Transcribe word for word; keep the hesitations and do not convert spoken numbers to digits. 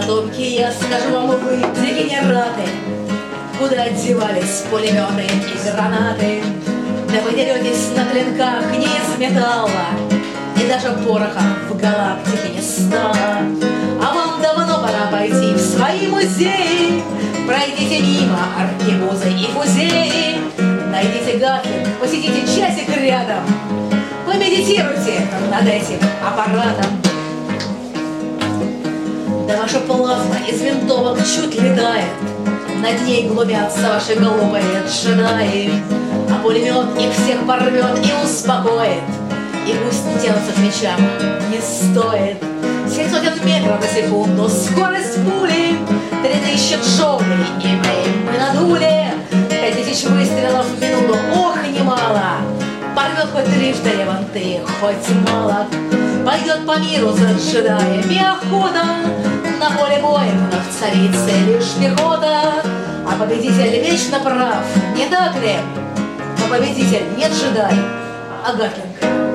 потомки, я скажу вам, вы дегенераты, куда одевались пулеметы и гранаты? Да вы деретесь на клинках не из металла, и даже пороха в галактике не стало. А вам давно пора пойти в свои музеи. Пройдите мимо аркебузы и фузеи. Найдите Гатлинг, посидите часик рядом, помедитируйте над этим аппаратом. Да ваша плазма из винтовок чуть летает, над ней глумятся ваши глупые джедаи. А пулемет их всех порвет и успокоит, и пусть не тянутся к мечам, не стоит. Семь сотен метров на секунду, скорость пули, три тысячи джоулей, имеем мы надули. Пять тысяч выстрелов в минуту, ох, немало. Порвет хоть трижды леванты, хоть мало. Пойдет по миру за джедаями охота, на поле боя вновь царица лишь пехота. А победитель вечно прав, не так ли? Но победитель не джедай, а Гатлинг.